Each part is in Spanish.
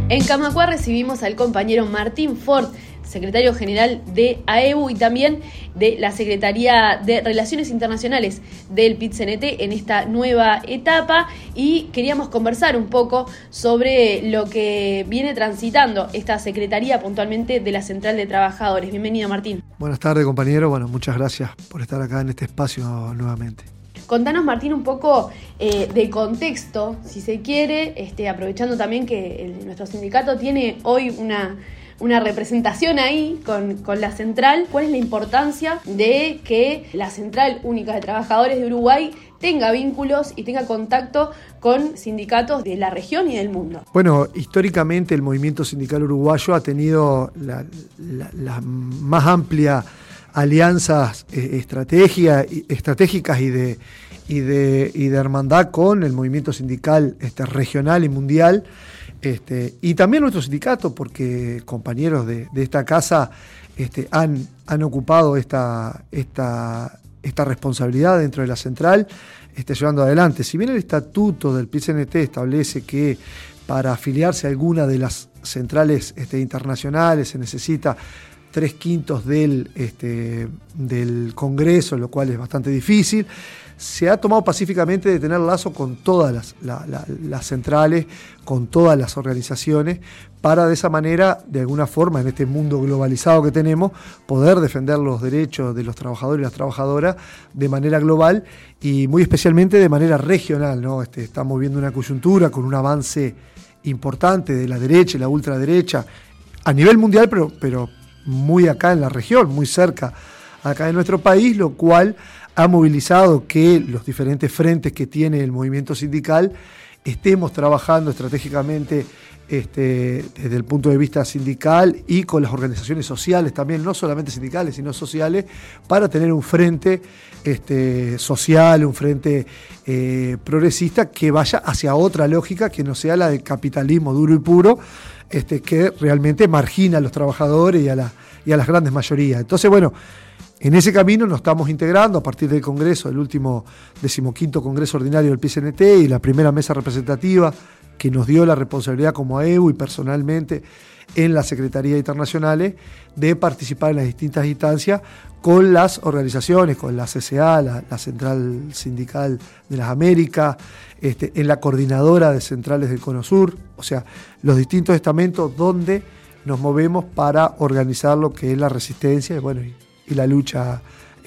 En Camacuá recibimos al compañero Martín Fort, secretario general de AEBU y también de la Secretaría de Relaciones Internacionales del PIT-CNT en esta nueva etapa, y queríamos conversar un poco sobre lo que viene transitando esta Secretaría puntualmente de la Central de Trabajadores. Bienvenido, Martín. Buenas tardes, compañero. Bueno, muchas gracias por estar acá en este espacio nuevamente. Contanos, Martín, un poco de contexto, si se quiere, aprovechando también que nuestro sindicato tiene hoy una representación ahí con la central. ¿Cuál es la importancia de que la Central Única de Trabajadores de Uruguay tenga vínculos y tenga contacto con sindicatos de la región y del mundo? Bueno, históricamente el movimiento sindical uruguayo ha tenido la más amplia alianzas estratégicas y de hermandad con el movimiento sindical regional y mundial. Y también nuestro sindicato, porque compañeros de esta casa han ocupado esta responsabilidad dentro de la central, llevando adelante. Si bien el estatuto del PIT-CNT establece que para afiliarse a alguna de las centrales internacionales se necesita 3/5 del Congreso, lo cual es bastante difícil, se ha tomado pacíficamente de tener lazo con todas las centrales, con todas las organizaciones, para de esa manera, de alguna forma, en este mundo globalizado que tenemos, poder defender los derechos de los trabajadores y las trabajadoras de manera global y muy especialmente de manera regional, ¿no? Estamos viendo una coyuntura con un avance importante de la derecha y la ultraderecha a nivel mundial, pero muy acá en la región, muy cerca acá de nuestro país, lo cual ha movilizado que los diferentes frentes que tiene el movimiento sindical estemos trabajando estratégicamente desde el punto de vista sindical y con las organizaciones sociales también, no solamente sindicales, sino sociales, para tener un frente social, un frente progresista que vaya hacia otra lógica que no sea la del capitalismo duro y puro, que realmente margina a los trabajadores y a las grandes mayorías. Entonces, bueno, en ese camino nos estamos integrando a partir del Congreso, el último 15º Congreso Ordinario del PIT-CNT y la primera mesa representativa que nos dio la responsabilidad como AEBU y personalmente en las Secretarías Internacionales de participar en las distintas instancias con las organizaciones, con la CCA, la Central Sindical de las Américas, en la Coordinadora de Centrales del Cono Sur, o sea, los distintos estamentos donde nos movemos para organizar lo que es la resistencia y la lucha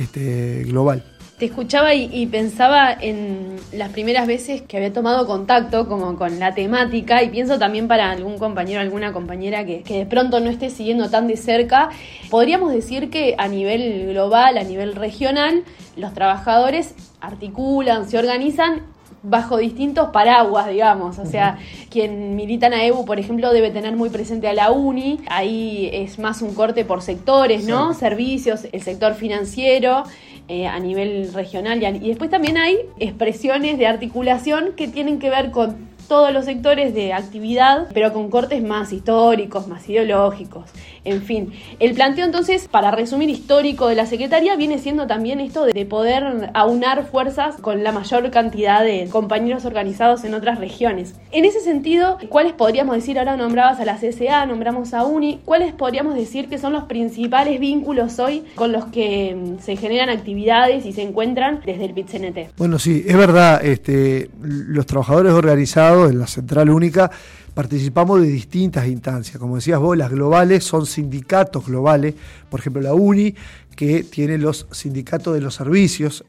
global. Te escuchaba y pensaba en las primeras veces que había tomado contacto como con la temática, y pienso también para algún compañero, alguna compañera que de pronto no esté siguiendo tan de cerca. Podríamos decir que a nivel global, a nivel regional, los trabajadores articulan, se organizan bajo distintos paraguas, digamos. O sea, quien milita en AEBU, por ejemplo, debe tener muy presente a la UNI. Ahí es más un corte por sectores, ¿no? Sí. Servicios, el sector financiero, a nivel regional. Y después también hay expresiones de articulación que tienen que ver con todos los sectores de actividad, pero con cortes más históricos, más ideológicos. En fin, el planteo entonces, para resumir, histórico de la Secretaría viene siendo también esto de poder aunar fuerzas con la mayor cantidad de compañeros organizados en otras regiones. En ese sentido, ¿cuáles podríamos decir? Ahora nombrabas a la CCA, nombramos a UNI. ¿Cuáles podríamos decir que son los principales vínculos hoy con los que se generan actividades y se encuentran desde el PIT-CNT? Bueno, sí, es verdad. Los trabajadores organizados en la Central Única participamos de distintas instancias. Como decías vos, las globales son sindicatos globales. Por ejemplo, la UNI, que tiene los sindicatos de los servicios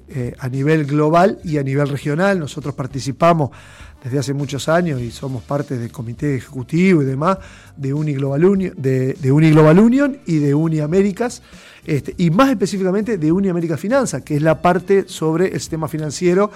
a nivel global y a nivel regional. Nosotros participamos desde hace muchos años y somos parte del comité ejecutivo y demás de UNI Global Union, de UNI Global Union y de UNI Américas, y más específicamente de UNI América Finanza, que es la parte sobre el sistema financiero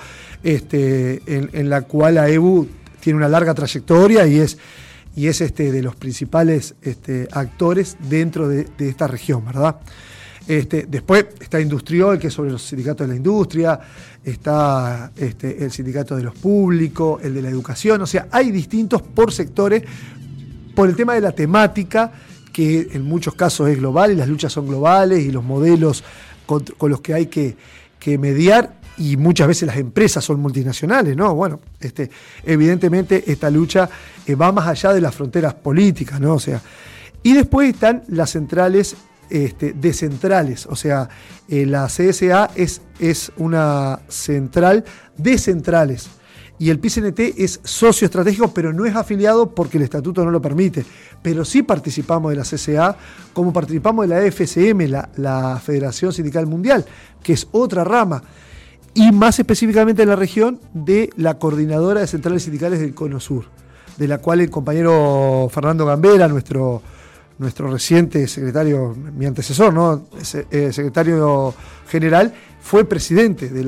en la cual AEBU tiene una larga trayectoria y es de los principales actores dentro de esta región, ¿verdad? Después está Industriol, que es sobre los sindicatos de la industria, está el sindicato de los públicos, el de la educación, o sea, hay distintos por sectores, por el tema de la temática, que en muchos casos es global y las luchas son globales y los modelos con los que hay que mediar y muchas veces las empresas son multinacionales, ¿no? Bueno, evidentemente esta lucha va más allá de las fronteras políticas, ¿no? O sea, y después están las centrales descentrales, o sea, la CSA es una central de centrales. Y el PIT-CNT es socio estratégico, pero no es afiliado porque el estatuto no lo permite. Pero sí participamos de la CSA, como participamos de la FSM, la Federación Sindical Mundial, que es otra rama. Y más específicamente en la región de la Coordinadora de Centrales Sindicales del Cono Sur, de la cual el compañero Fernando Gambera, nuestro reciente secretario, mi antecesor, ¿no? Secretario general, fue presidente de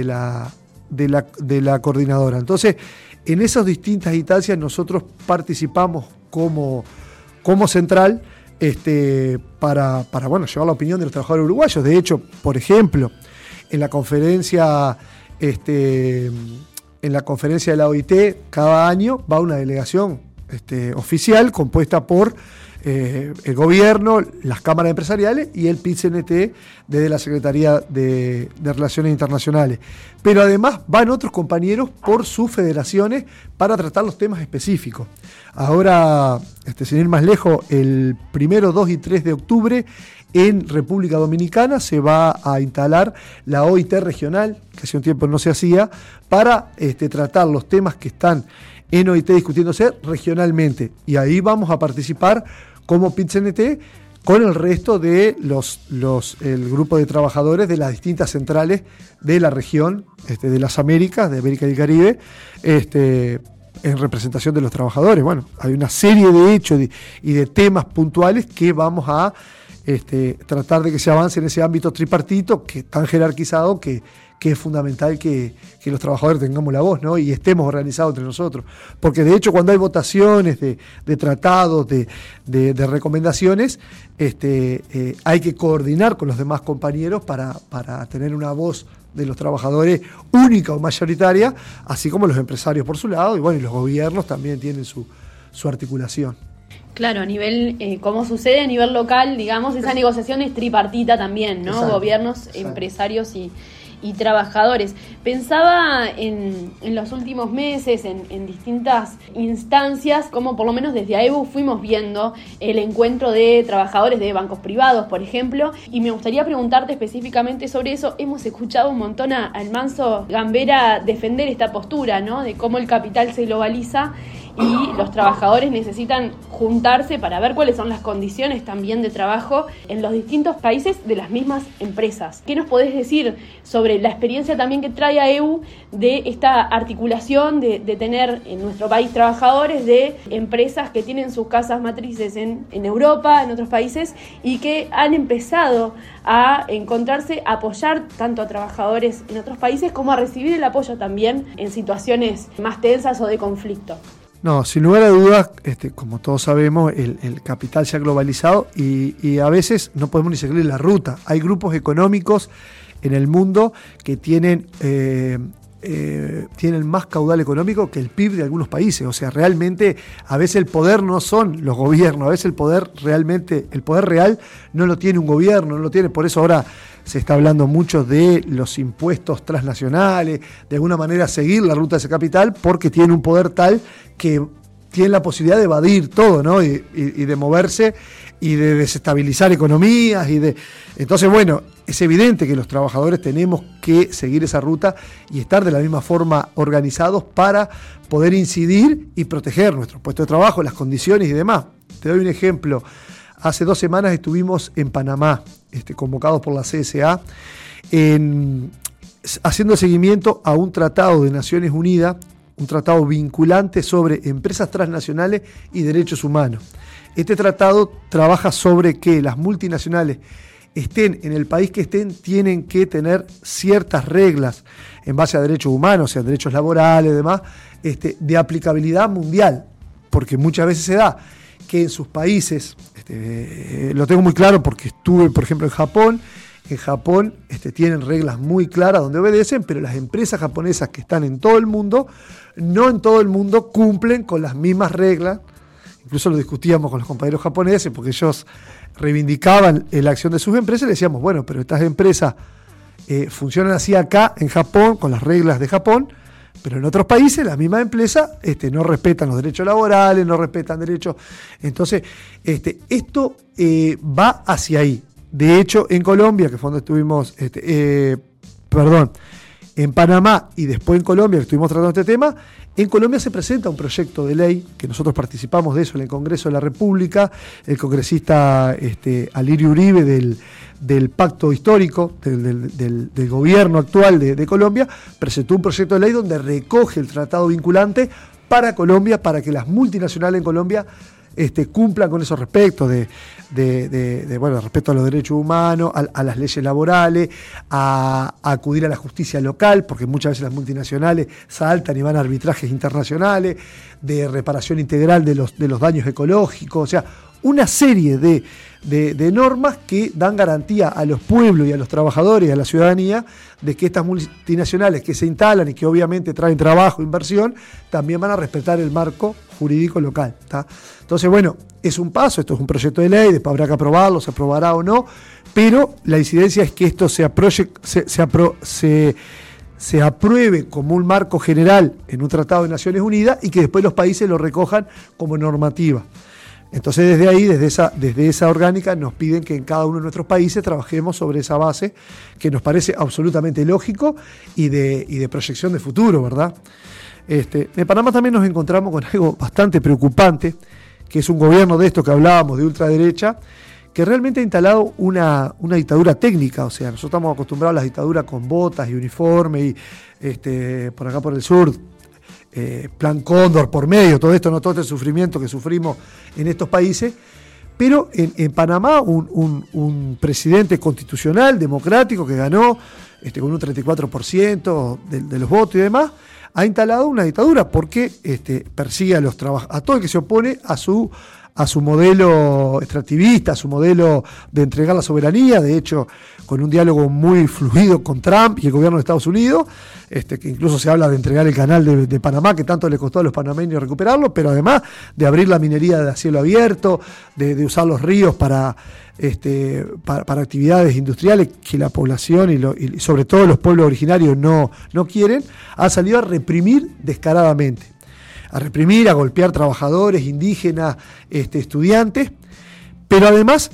la coordinadora. Entonces, en esas distintas instancias nosotros participamos como central para llevar la opinión de los trabajadores uruguayos. De hecho, por ejemplo, en la conferencia de la OIT, cada año va una delegación oficial compuesta por el gobierno, las cámaras empresariales y el PIT-CNT desde la Secretaría de Relaciones Internacionales. Pero además van otros compañeros por sus federaciones para tratar los temas específicos. Ahora, sin ir más lejos, el 1, 2 y 3 de octubre en República Dominicana se va a instalar la OIT regional, que hace un tiempo no se hacía, para tratar los temas que están en OIT discutiéndose regionalmente. Y ahí vamos a participar como PIT-CNT con el resto de el grupo de trabajadores de las distintas centrales de la región, de las Américas, de América y el Caribe, en representación de los trabajadores. Bueno, hay una serie de hechos y de temas puntuales que vamos a tratar de que se avance en ese ámbito tripartito, que tan jerarquizado que es fundamental que los trabajadores tengamos la voz, ¿no? Y estemos organizados entre nosotros. Porque de hecho cuando hay votaciones de tratados, de recomendaciones, hay que coordinar con los demás compañeros para tener una voz de los trabajadores única o mayoritaria, así como los empresarios por su lado, y bueno, y los gobiernos también tienen su articulación. Claro, a nivel, como sucede a nivel local, digamos, esa negociación es tripartita también, ¿no? Exacto, gobiernos, exacto, empresarios y trabajadores. Pensaba en los últimos meses, en distintas instancias, como por lo menos desde AEBU fuimos viendo el encuentro de trabajadores de bancos privados, por ejemplo, y me gustaría preguntarte específicamente sobre eso. Hemos escuchado un montón al Manso Gambera defender esta postura, ¿no? De cómo el capital se globaliza y los trabajadores necesitan juntarse para ver cuáles son las condiciones también de trabajo en los distintos países de las mismas empresas. ¿Qué nos podés decir sobre la experiencia también que trae AEBU de esta articulación de tener en nuestro país trabajadores de empresas que tienen sus casas matrices en Europa, en otros países, y que han empezado a encontrarse, a apoyar tanto a trabajadores en otros países como a recibir el apoyo también en situaciones más tensas o de conflicto? No, sin lugar a dudas, como todos sabemos, el capital se ha globalizado y a veces no podemos ni seguir la ruta. Hay grupos económicos en el mundo que tienen más caudal económico que el PIB de algunos países. O sea, realmente a veces el poder no son los gobiernos, a veces el poder real no lo tiene un gobierno, no lo tiene. Por eso ahora se está hablando mucho de los impuestos transnacionales, de alguna manera seguir la ruta de ese capital, porque tiene un poder tal que tiene la posibilidad de evadir todo, ¿no? Y de moverse y de desestabilizar economías. Entonces, bueno, es evidente que los trabajadores tenemos que seguir esa ruta y estar de la misma forma organizados para poder incidir y proteger nuestros puestos de trabajo, las condiciones y demás. Te doy un ejemplo. Hace 2 semanas estuvimos en Panamá, convocados por la CSA, haciendo seguimiento a un tratado de Naciones Unidas, un tratado vinculante sobre empresas transnacionales y derechos humanos. Este tratado trabaja sobre que las multinacionales estén en el país que estén, tienen que tener ciertas reglas en base a derechos humanos, o sea, derechos laborales y demás, de aplicabilidad mundial, porque muchas veces se da que en sus países, lo tengo muy claro porque estuve, por ejemplo, en Japón tienen reglas muy claras donde obedecen, pero las empresas japonesas que están en todo el mundo, no en todo el mundo cumplen con las mismas reglas. Incluso lo discutíamos con los compañeros japoneses porque ellos reivindicaban la acción de sus empresas y le decíamos, bueno, pero estas empresas funcionan así acá en Japón, con las reglas de Japón, pero en otros países la misma empresa no respetan los derechos laborales, no respetan derechos. Entonces, esto va hacia ahí. De hecho, en Colombia, que fue donde estuvimos, en Panamá y después en Colombia, que estuvimos tratando este tema, en Colombia se presenta un proyecto de ley, que nosotros participamos de eso en el Congreso de la República, el congresista Alirio Uribe del Pacto Histórico, del gobierno actual de Colombia, presentó un proyecto de ley donde recoge el tratado vinculante para Colombia, para que las multinacionales en Colombia cumplan con esos respectos respeto a los derechos humanos, a las leyes laborales, a acudir a la justicia local, porque muchas veces las multinacionales saltan y van a arbitrajes internacionales, de reparación integral de los daños ecológicos, o sea, una serie de normas que dan garantía a los pueblos y a los trabajadores y a la ciudadanía de que estas multinacionales que se instalan y que obviamente traen trabajo, inversión, también van a respetar el marco jurídico local, ¿tá? Entonces, bueno, es un paso, esto es un proyecto de ley, después habrá que aprobarlo, se aprobará o no, pero la incidencia es que esto se apruebe como un marco general en un tratado de Naciones Unidas y que después los países lo recojan como normativa. Entonces desde ahí, desde esa orgánica, nos piden que en cada uno de nuestros países trabajemos sobre esa base que nos parece absolutamente lógico y de proyección de futuro, ¿verdad? En Panamá también nos encontramos con algo bastante preocupante, que es un gobierno de esto que hablábamos, de ultraderecha, que realmente ha instalado una dictadura técnica. O sea, nosotros estamos acostumbrados a las dictaduras con botas y uniforme y por acá por el sur, Plan Cóndor por medio, todo esto, no todo este sufrimiento que sufrimos en estos países, pero en Panamá un presidente constitucional, democrático, que ganó con un 34% de los votos y demás, ha instalado una dictadura porque persigue a todo el que se opone a su modelo extractivista, a su modelo de entregar la soberanía, de hecho, con un diálogo muy fluido con Trump y el gobierno de Estados Unidos, que incluso se habla de entregar el canal de Panamá, que tanto le costó a los panameños recuperarlo, pero además de abrir la minería a cielo abierto, de usar los ríos para actividades industriales que la población y sobre todo los pueblos originarios no quieren, ha salido a reprimir descaradamente. A golpear trabajadores, indígenas, estudiantes, pero además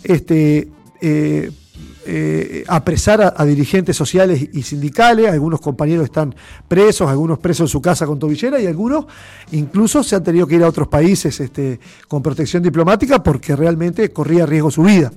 apresar a dirigentes sociales y sindicales. Algunos compañeros están presos, algunos presos en su casa con tobillera y algunos incluso se han tenido que ir a otros países con protección diplomática porque realmente corría riesgo su vida.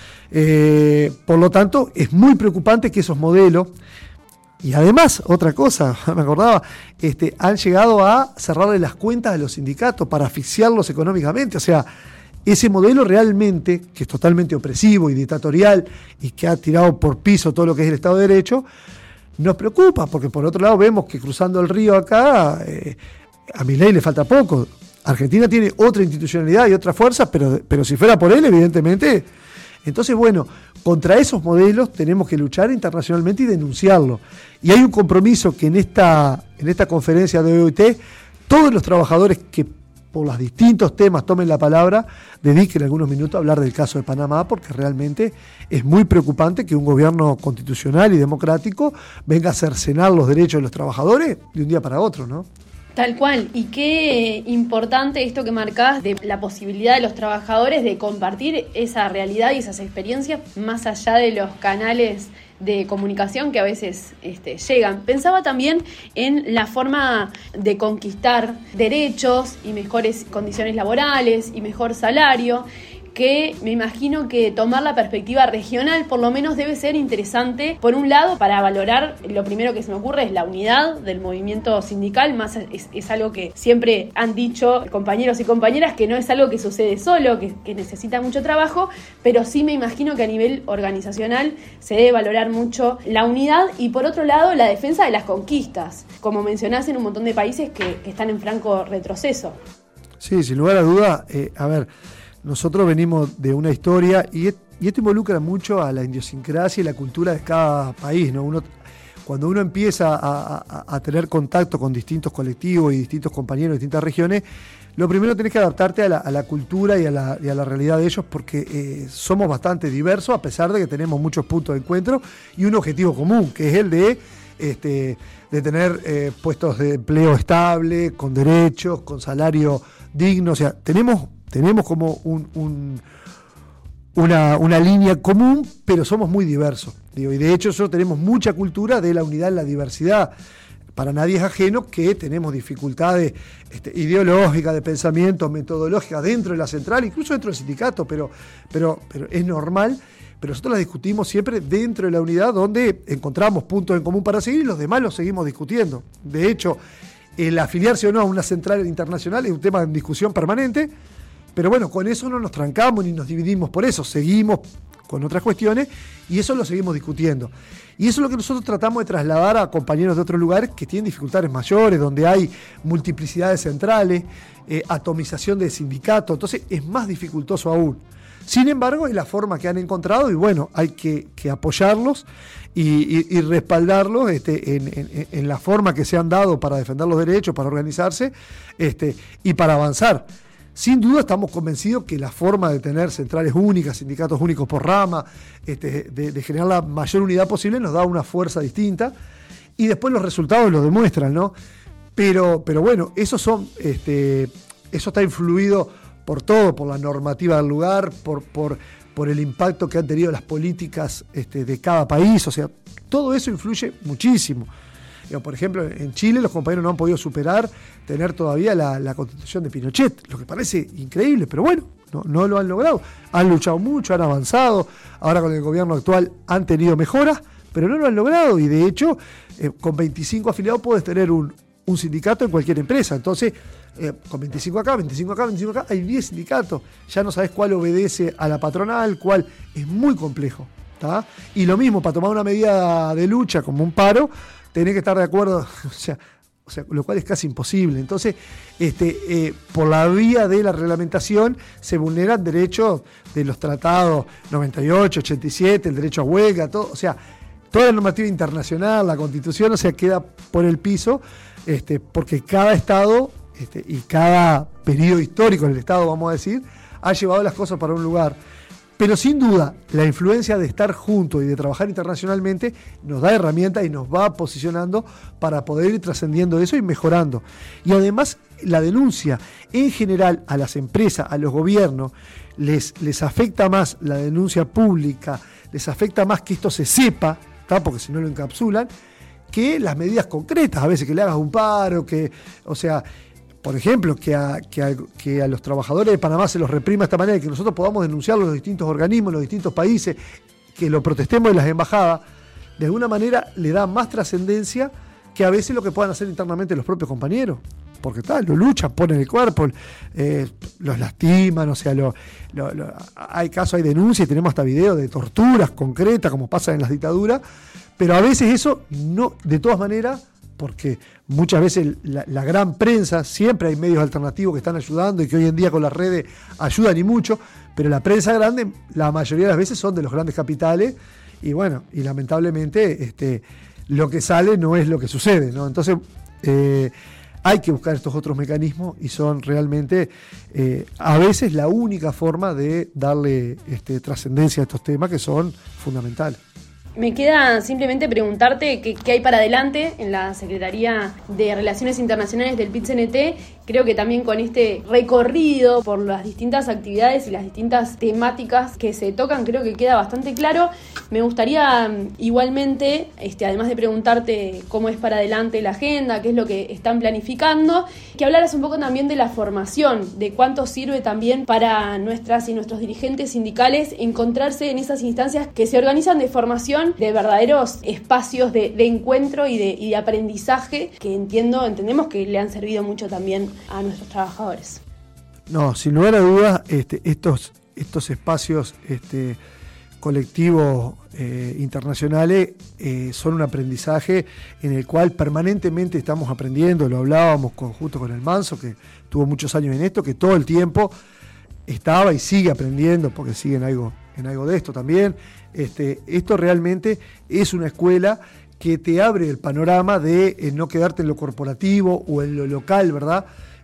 Por lo tanto, es muy preocupante que esos modelos. Y además, otra cosa, me acordaba, han llegado a cerrarle las cuentas a los sindicatos para asfixiarlos económicamente. O sea, ese modelo realmente, que es totalmente opresivo y dictatorial y que ha tirado por piso todo lo que es el Estado de Derecho, nos preocupa, porque por otro lado vemos que cruzando el río acá, a Milei le falta poco. Argentina tiene otra institucionalidad y otras fuerzas, pero si fuera por él, evidentemente. Entonces, bueno, contra esos modelos tenemos que luchar internacionalmente y denunciarlo. Y hay un compromiso que en esta conferencia de OIT, todos los trabajadores que por los distintos temas tomen la palabra, dediquen algunos minutos a hablar del caso de Panamá, porque realmente es muy preocupante que un gobierno constitucional y democrático venga a cercenar los derechos de los trabajadores de un día para otro, ¿no? Tal cual, y qué importante esto que marcás de la posibilidad de los trabajadores de compartir esa realidad y esas experiencias más allá de los canales de comunicación que a veces llegan. Pensaba también en la forma de conquistar derechos y mejores condiciones laborales y mejor salario, que me imagino que tomar la perspectiva regional por lo menos debe ser interesante, por un lado, para valorar, lo primero que se me ocurre es la unidad del movimiento sindical, más es algo que siempre han dicho compañeros y compañeras, que no es algo que sucede solo, que necesita mucho trabajo, pero sí me imagino que a nivel organizacional se debe valorar mucho la unidad y por otro lado la defensa de las conquistas, como mencionás en un montón de países que están en franco retroceso. Sí, sin lugar a duda, nosotros venimos de una historia y esto involucra mucho a la idiosincrasia y la cultura de cada país, ¿no? cuando uno empieza a tener contacto con distintos colectivos y distintos compañeros de distintas regiones, lo primero tenés que adaptarte a la cultura y a la realidad de ellos, porque somos bastante diversos, a pesar de que tenemos muchos puntos de encuentro y un objetivo común, que es el de tener puestos de empleo estable, con derechos, con salario digno. O sea, tenemos como una línea común, pero somos muy diversos. Y de hecho nosotros tenemos mucha cultura de la unidad en la diversidad. Para nadie es ajeno que tenemos dificultades ideológicas, de pensamiento, metodológicas dentro de la central, incluso dentro del sindicato, pero es normal. Pero nosotros las discutimos siempre dentro de la unidad, donde encontramos puntos en común para seguir y los demás los seguimos discutiendo. De hecho, el afiliarse o no a una central internacional es un tema de discusión permanente, pero bueno, con eso no nos trancamos ni nos dividimos por eso, seguimos con otras cuestiones y eso lo seguimos discutiendo. Y eso es lo que nosotros tratamos de trasladar a compañeros de otros lugares que tienen dificultades mayores, donde hay multiplicidad de centrales, atomización de sindicatos, entonces es más dificultoso aún. Sin embargo, es la forma que han encontrado y bueno, hay que apoyarlos y respaldarlos en la forma que se han dado para defender los derechos, para organizarse y para avanzar. Sin duda estamos convencidos que la forma de tener centrales únicas, sindicatos únicos por rama, de generar la mayor unidad posible nos da una fuerza distinta y después los resultados lo demuestran, ¿no? Pero bueno, eso está influido por todo, por la normativa del lugar, por el impacto que han tenido las políticas de cada país, o sea, todo eso influye muchísimo. Por ejemplo, en Chile los compañeros no han podido superar tener todavía la constitución de Pinochet, lo que parece increíble, pero bueno, no lo han logrado. Han luchado mucho, han avanzado, ahora con el gobierno actual han tenido mejoras, pero no lo han logrado y de hecho con 25 afiliados puedes tener un sindicato en cualquier empresa. Entonces, con 25 acá, 25 acá, 25 acá, hay 10 sindicatos. Ya no sabes cuál obedece a la patronal, cuál es muy complejo. ¿Tá? Y lo mismo, para tomar una medida de lucha como un paro, tenés que estar de acuerdo, o sea, lo cual es casi imposible. Entonces, por la vía de la reglamentación se vulneran derechos de los tratados 98, 87, el derecho a huelga, todo, o sea, toda la normativa internacional, la Constitución, o sea, queda por el piso, porque cada Estado y cada periodo histórico del Estado, vamos a decir, ha llevado las cosas para un lugar. Pero sin duda, la influencia de estar juntos y de trabajar internacionalmente nos da herramientas y nos va posicionando para poder ir trascendiendo eso y mejorando. Y además, la denuncia en general a las empresas, a los gobiernos, les afecta más la denuncia pública, les afecta más que esto se sepa, ¿tá? Porque si no lo encapsulan, que las medidas concretas, a veces que le hagas un paro, por ejemplo, que a los trabajadores de Panamá se los reprima de esta manera y que nosotros podamos denunciarlo en los distintos organismos, en los distintos países, que lo protestemos en las embajadas, de alguna manera le da más trascendencia que a veces lo que puedan hacer internamente los propios compañeros. Porque lo luchan, ponen el cuerpo, los lastiman, o sea, hay casos, hay denuncias y tenemos hasta videos de torturas concretas, como pasa en las dictaduras, pero a veces eso no, de todas maneras, porque muchas veces la gran prensa, siempre hay medios alternativos que están ayudando y que hoy en día con las redes ayudan y mucho, pero la prensa grande, la mayoría de las veces son de los grandes capitales y bueno, y lamentablemente lo que sale no es lo que sucede, ¿no? Entonces hay que buscar estos otros mecanismos y son realmente a veces la única forma de darle trascendencia a estos temas que son fundamentales. Me queda simplemente preguntarte qué hay para adelante en la Secretaría de Relaciones Internacionales del PIT-CNT. Creo que también con este recorrido por las distintas actividades y las distintas temáticas que se tocan, creo que queda bastante claro. Me gustaría igualmente, además de preguntarte cómo es para adelante la agenda, qué es lo que están planificando, que hablaras un poco también de la formación, de cuánto sirve también para nuestras y nuestros dirigentes sindicales encontrarse en esas instancias que se organizan de formación, de verdaderos espacios de encuentro y de aprendizaje que entendemos que le han servido mucho también a nuestros trabajadores. No, sin lugar a dudas, estos espacios colectivos internacionales son un aprendizaje en el cual permanentemente estamos aprendiendo. Lo hablábamos justo con el Manso, que tuvo muchos años en esto, que todo el tiempo estaba y sigue aprendiendo, porque sigue en algo de esto también. Esto realmente es una escuela que te abre el panorama de no quedarte en lo corporativo o en lo local, ¿verdad?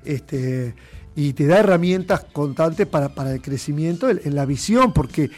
Y te da herramientas constantes para el crecimiento en la visión, porque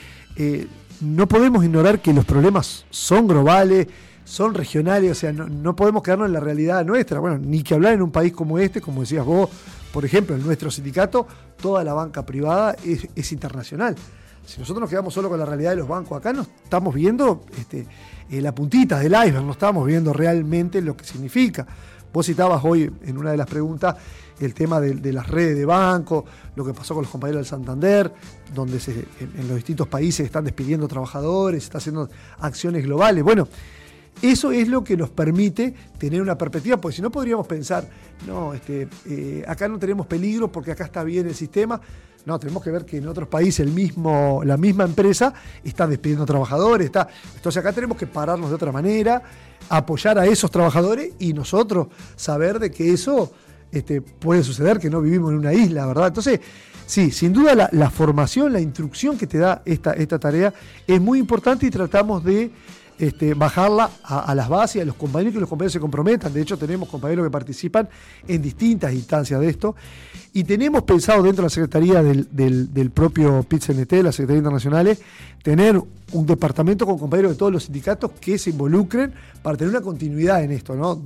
no podemos ignorar que los problemas son globales, son regionales, o sea, no podemos quedarnos en la realidad nuestra. Bueno, ni que hablar en un país como este, como decías vos, por ejemplo, en nuestro sindicato, toda la banca privada es internacional. Si nosotros nos quedamos solo con la realidad de los bancos, acá no estamos viendo la puntita del iceberg, no estamos viendo realmente lo que significa. Vos citabas hoy en una de las preguntas el tema de las redes de banco, lo que pasó con los compañeros del Santander, donde en los distintos países están despidiendo trabajadores, se están haciendo acciones globales. Bueno, eso es lo que nos permite tener una perspectiva, porque si no podríamos pensar, no, acá no tenemos peligro porque acá está bien el sistema. No, tenemos que ver que en otros países la misma empresa está despidiendo trabajadores. Entonces acá tenemos que pararnos de otra manera, apoyar a esos trabajadores y nosotros saber de que eso puede suceder, que no vivimos en una isla, ¿verdad? Entonces, sí, sin duda la formación, la instrucción que te da esta tarea es muy importante y tratamos de bajarla a las bases, a los compañeros, que los compañeros se comprometan. De hecho, tenemos compañeros que participan en distintas instancias de esto. Y tenemos pensado dentro de la Secretaría del propio PIT-CNT, la Secretaría Internacionales, tener un departamento con compañeros de todos los sindicatos que se involucren para tener una continuidad en esto, ¿no?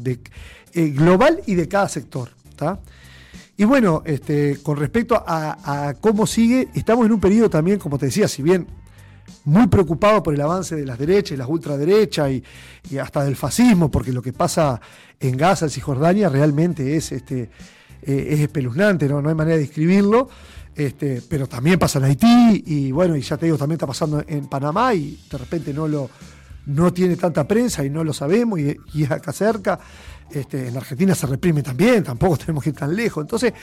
Global y de cada sector, ¿tá? Y bueno, con respecto a cómo sigue, estamos en un periodo también, como te decía, si bien muy preocupado por el avance de las derechas y las ultraderechas y hasta del fascismo, porque lo que pasa en Gaza, en Cisjordania, realmente es espeluznante, ¿no? No hay manera de describirlo, pero también pasa en Haití y bueno, y ya te digo, también está pasando en Panamá y de repente no tiene tanta prensa y no lo sabemos y es acá cerca. En Argentina se reprime también, tampoco tenemos que ir tan lejos. Entonces,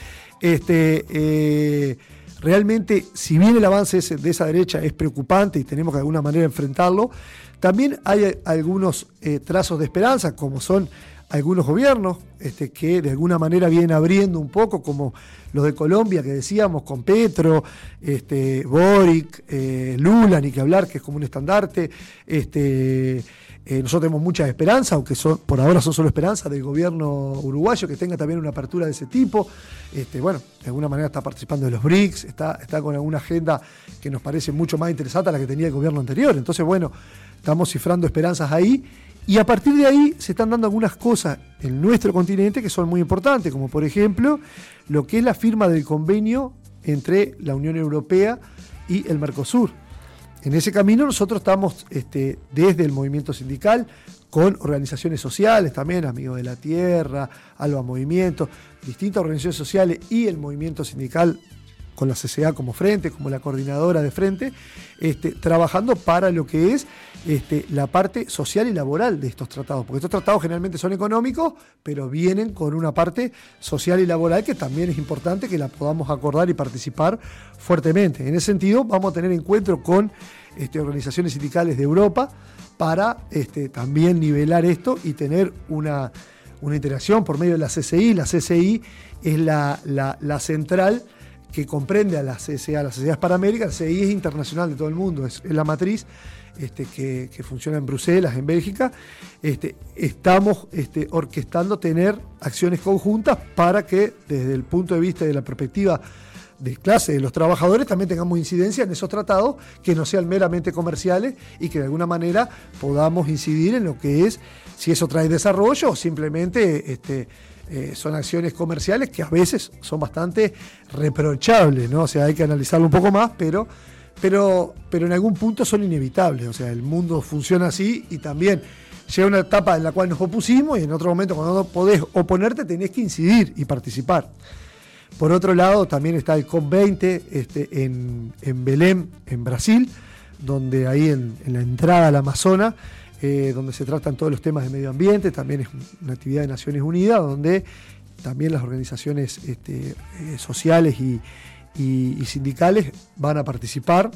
realmente, si bien el avance de esa derecha es preocupante y tenemos que de alguna manera enfrentarlo, también hay algunos trazos de esperanza, como son algunos gobiernos que de alguna manera vienen abriendo un poco, como los de Colombia, que decíamos, con Petro, Boric, Lula, ni que hablar, que es como un estandarte. Nosotros tenemos mucha esperanza, aunque por ahora son solo esperanzas del gobierno uruguayo, que tenga también una apertura de ese tipo. Bueno, de alguna manera está participando de los BRICS, está con alguna agenda que nos parece mucho más interesante a la que tenía el gobierno anterior. Entonces, bueno, estamos cifrando esperanzas ahí. Y a partir de ahí se están dando algunas cosas en nuestro continente que son muy importantes, como por ejemplo lo que es la firma del convenio entre la Unión Europea y el Mercosur. En ese camino nosotros estamos desde el movimiento sindical con organizaciones sociales también, Amigos de la Tierra, Alba Movimiento, distintas organizaciones sociales y el movimiento sindical con la CCA como frente, como la coordinadora de frente, trabajando para lo que es la parte social y laboral de estos tratados, porque estos tratados generalmente son económicos, pero vienen con una parte social y laboral que también es importante que la podamos acordar y participar fuertemente. En ese sentido, vamos a tener encuentro con organizaciones sindicales de Europa para también nivelar esto y tener una interacción por medio de la CCI. La CCI es la central que comprende a la CCA, la Sociedad Hispanoamérica. La CCI es internacional de todo el mundo, es la matriz que funciona en Bruselas, en Bélgica. Estamos orquestando tener acciones conjuntas para que desde el punto de vista de la perspectiva de clase de los trabajadores también tengamos incidencia en esos tratados que no sean meramente comerciales y que de alguna manera podamos incidir en lo que es si eso trae desarrollo o simplemente son acciones comerciales que a veces son bastante reprochables, ¿no? O sea, hay que analizarlo un poco más, pero en algún punto son inevitables. O sea, el mundo funciona así y también llega una etapa en la cual nos opusimos y en otro momento cuando no podés oponerte tenés que incidir y participar. Por otro lado, también está el COP20 en Belém, en Brasil, donde ahí en la entrada al Amazonas, donde se tratan todos los temas de medio ambiente, también es una actividad de Naciones Unidas, donde también las organizaciones sociales y sindicales van a participar.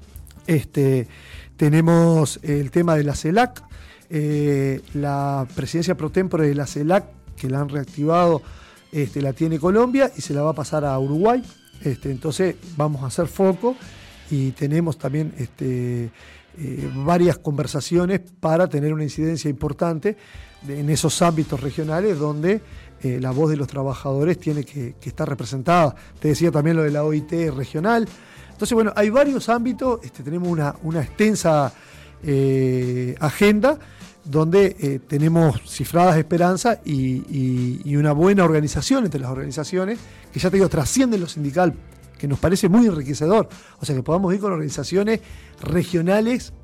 Tenemos el tema de la CELAC, la presidencia pro tempore de la CELAC, que la han reactivado, la tiene Colombia y se la va a pasar a Uruguay. Entonces vamos a hacer foco y tenemos también varias conversaciones para tener una incidencia importante en esos ámbitos regionales donde la voz de los trabajadores tiene que estar representada. Te decía también lo de la OIT regional. Entonces, bueno, hay varios ámbitos, tenemos una extensa agenda donde tenemos cifradas esperanzas y una buena organización entre las organizaciones, que ya te digo, trascienden lo sindical, que nos parece muy enriquecedor. O sea, que podamos ir con organizaciones regionales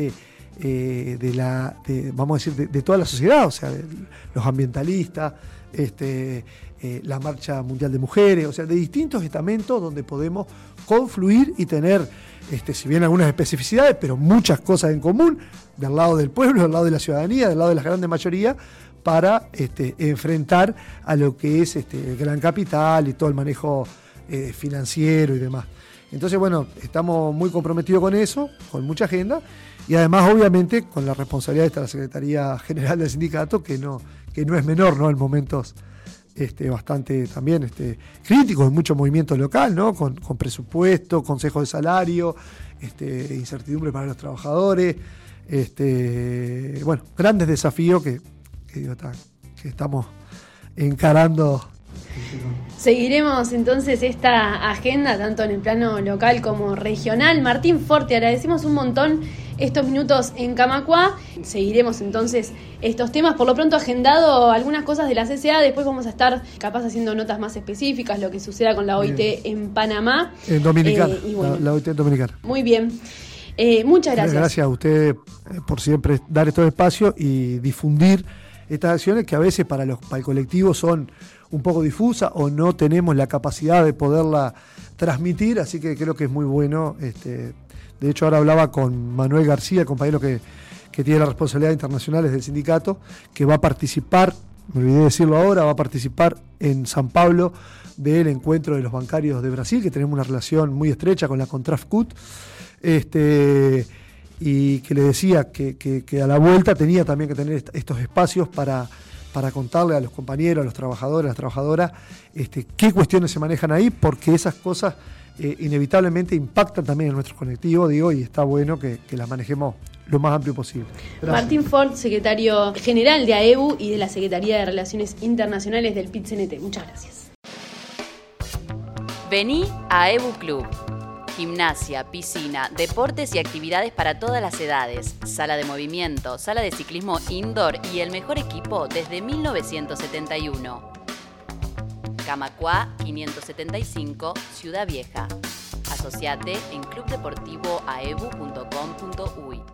vamos a decir, de toda la sociedad, o sea, los ambientalistas, la Marcha Mundial de Mujeres, o sea, de distintos estamentos donde podemos confluir y tener, si bien algunas especificidades, pero muchas cosas en común, del lado del pueblo, del lado de la ciudadanía, del lado de la grande mayoría, para enfrentar a lo que es el gran capital y todo el manejo financiero y demás. Entonces, bueno, estamos muy comprometidos con eso, con mucha agenda, y además, obviamente, con la responsabilidad de la Secretaría General del Sindicato, que no es menor, ¿no? En momentos bastante también críticos, en mucho movimiento local, ¿no? Con presupuesto, consejo de salario, incertidumbre para los trabajadores, bueno, grandes desafíos que estamos encarando. Seguiremos entonces esta agenda tanto en el plano local como regional. Martín Fort, te agradecemos un montón estos minutos en Camacuá. Seguiremos entonces estos temas. Por lo pronto agendado algunas cosas de la CCA. Después vamos a estar capaz haciendo notas más específicas, lo que suceda con la OIT en Panamá. En Dominicana, bueno, la OIT en Dominicana. Muy bien. Muchas gracias. Gracias a usted por siempre dar estos espacios y difundir estas acciones que a veces para el colectivo son un poco difusas o no tenemos la capacidad de poderla transmitir, así que creo que es muy bueno. De hecho, ahora hablaba con Manuel García, el compañero que tiene las responsabilidades internacionales del sindicato, que va a participar, me olvidé de decirlo ahora, va a participar en San Pablo del encuentro de los bancarios de Brasil, que tenemos una relación muy estrecha con la Contrafcut, y que le decía que a la vuelta tenía también que tener estos espacios para contarle a los compañeros, a los trabajadores, a las trabajadoras, qué cuestiones se manejan ahí, porque esas cosas inevitablemente impactan también en nuestro colectivo, y está bueno que las manejemos lo más amplio posible. Gracias. Martín Fort, secretario general de AEBU y de la Secretaría de Relaciones Internacionales del PIT-CNT. Muchas gracias. Vení a AEBU Club. Gimnasia, piscina, deportes y actividades para todas las edades, sala de movimiento, sala de ciclismo indoor y el mejor equipo desde 1971. Camacuá 575, Ciudad Vieja. Asociate en clubdeportivoaebu.com.uy.